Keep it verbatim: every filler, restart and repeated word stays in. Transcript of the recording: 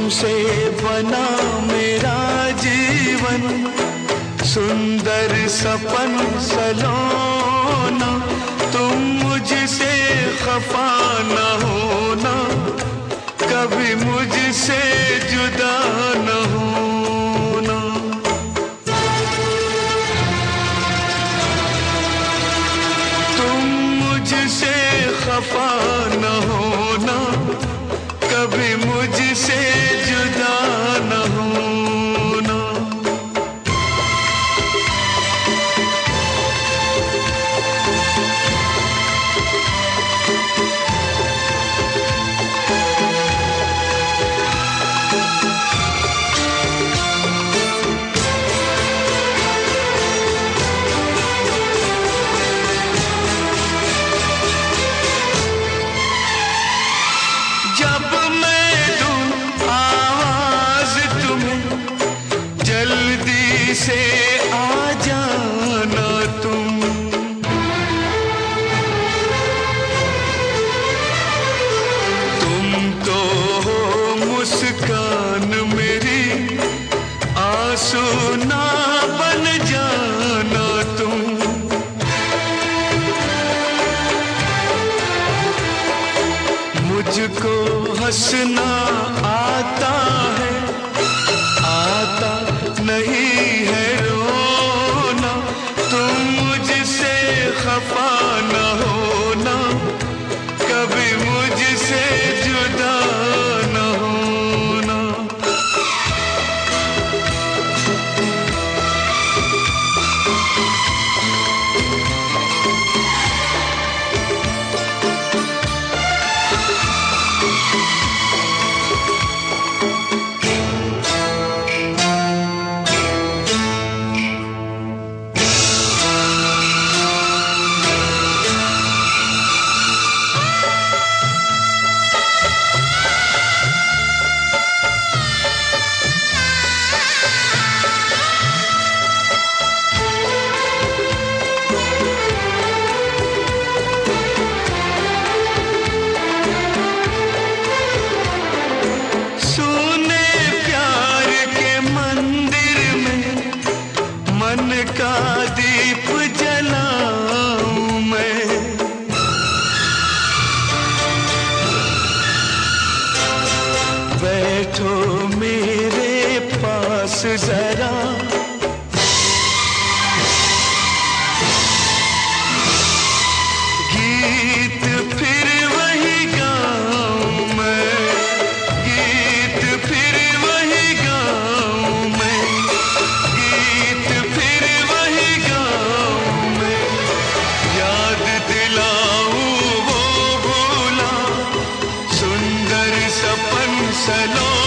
तुमसे बना मेरा जीवन, सुंदर सपन सलोना। तुम मुझसे खफा न होना, कभी मुझसे जुदा न होना। तुम मुझसे खफा न होना, कभी मुझसे जुदा न होना। जब मैं दूं आवाज तुम्हें, जल्दी से आ जाना तुम। तुम तो हो मुस्कान मेरी, आंसू ना बन जाना तुम। मुझको हंसना आता है, आता नहीं है रोना। तुम मुझसे खफा न होना, कभी मुझसे जुदा न होना। मन का दीप जलाऊं मैं, बैठो मेरे पास जरा, गीत फिर वही गाऊं मैं, गीत फिर वही गाऊं मैं, गीत फिर वही गाऊं मैं। याद दिलाऊं वो भूला सुंदर सपन सलो